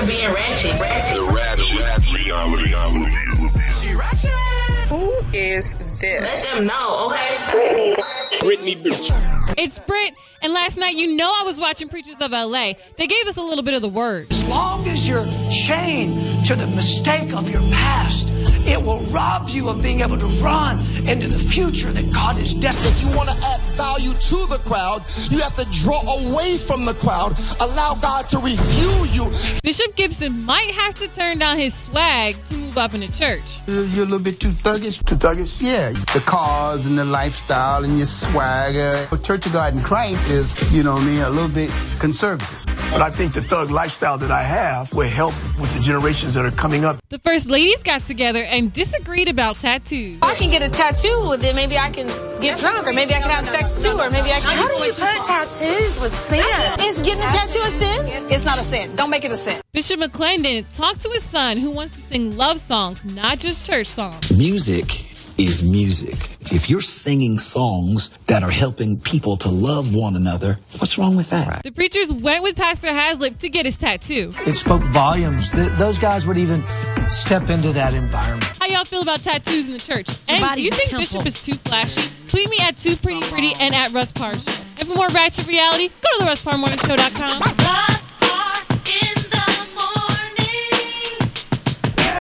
for being ratchet. The reality. Who is this? Let them know, okay? Britney bitch. It's Brit, and last night, I was watching Preachers of LA. They gave us a little bit of the word. As long as you're chained to the mistake of your past, it will rob you of being able to run into the future that God is destined. If you want to add value to the crowd, you have to draw away from the crowd. Allow God to refuel you. Bishop Gibson might have to turn down his swag to move up in the church. You're a little bit too thuggish. Too thuggish? Yeah. The cars and the lifestyle and your swagger. But Church of God in Christ is, a little bit conservative. But I think the thug lifestyle that I have will help with the generations that are coming up. The first ladies got together and disagreed about tattoos. I can get a tattoo, well, then maybe I can get drunk, or maybe I can have sex too, or maybe I can... How do you put tattoos with sin? Is getting a tattoo a sin? It's not a sin. Don't make it a sin. Bishop McClendon talked to his son who wants to sing love songs, not just church songs. Music is music. If you're singing songs that are helping people to love one another, what's wrong with that? The preachers went with Pastor Haslip to get his tattoo. It spoke volumes. Those guys would even step into that environment. How y'all feel about tattoos in the church? And do you think Bishop is too flashy? Tweet me at 2prettypretty and at Russ Parr Show. And for more ratchet reality, go to the RussParrMorningShow.com.